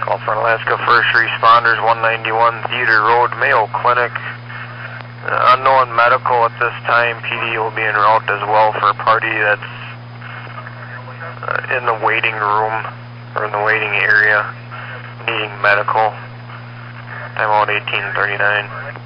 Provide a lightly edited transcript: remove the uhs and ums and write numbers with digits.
Call for Alaska First Responders, 191 Theater Road, Mayo Clinic. Unknown medical at this time. PD will be en route as well for a party that's in the waiting room or in the waiting area needing medical. Time out 1839.